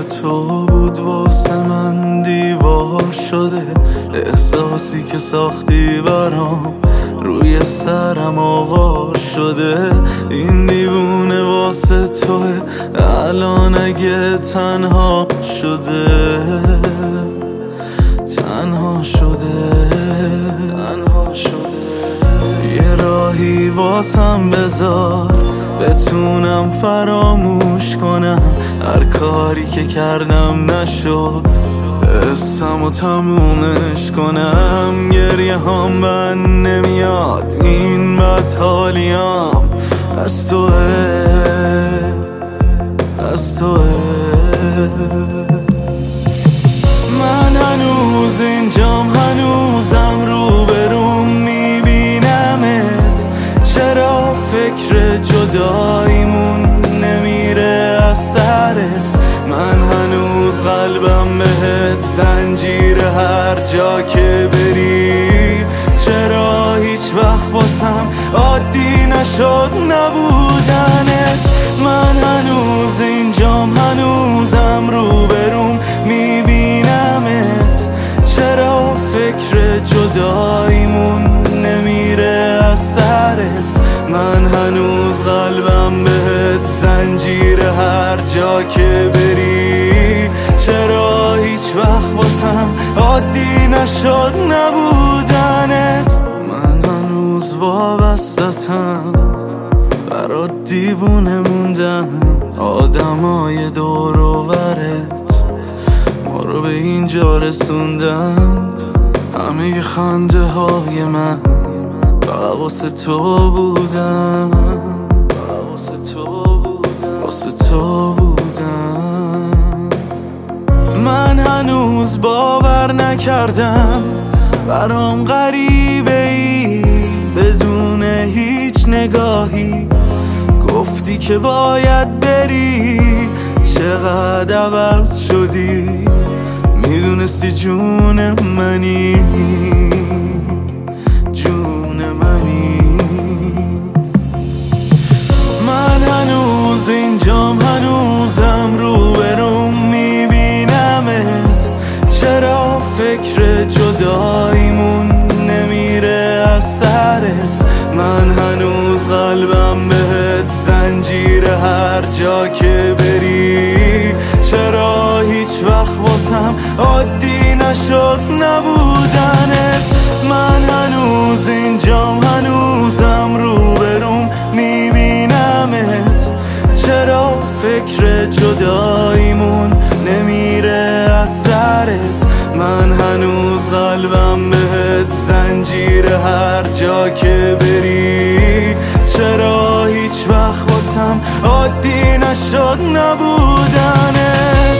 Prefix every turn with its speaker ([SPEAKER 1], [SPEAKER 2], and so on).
[SPEAKER 1] تو بود واسه من دیوار شده. احساسی که ساختی برام روی سرم آوار شده. این دیوونه واسه توه الان اگه تنها شده، تنها شده. یه راهی واسم بذار بتونم فراموش کنم هر کاری که کردم نشد، حسم و تمومش کنم. گریه هم من نمیاد این بدحالیم از توه، از توه. من هنوز اینجام، هنوزم روبروم میبینمت. چرا فکر جداییمون نمیره از سرت؟ من هنوز قلبم بهت زنجیر هر جا که بری. چرا هیچ وقت واسم عادی نشد نبودنت؟ من هنوز اینجام، هنوزم روبروم میبینمت. چرا فکر جداییمون نمیره از سرت؟ من هنوز قلبم بهت زنجیر هر جا که بری. چرا هیچ وقت واسم عادی نشد نبودنت؟ من هنوز وابستتم، برات دیوونه موندم. آدمای دور و برت ما رو به اینجا رسوندن. همه خنده های من فقط واسه تو بودن، واسه تو بودن. من هنوز باور نکردم برام غریبه ای، بدون هیچ نگاهی گفتی که باید بری. چقدر عوض شدی، میدونستی جون منی، جون منی. من هنوز اینجام، هنوزم روبروم میبینمت. چرا فکر جداییمون نمیره از سرت؟ من هنوز قلبم بهت زنجیر هر جا که بری. چرا هیچ وقت واسم عادی نشد نبودنت؟ من هنوز اینجام، هنوزم روبروم میبینمت. چرا فکر جداییمون نمیره از سرت؟ من هنوز قلبم بهت زنجیر هر جا که بری. چرا هیچ وقت واسم عادی نشد نبودنت؟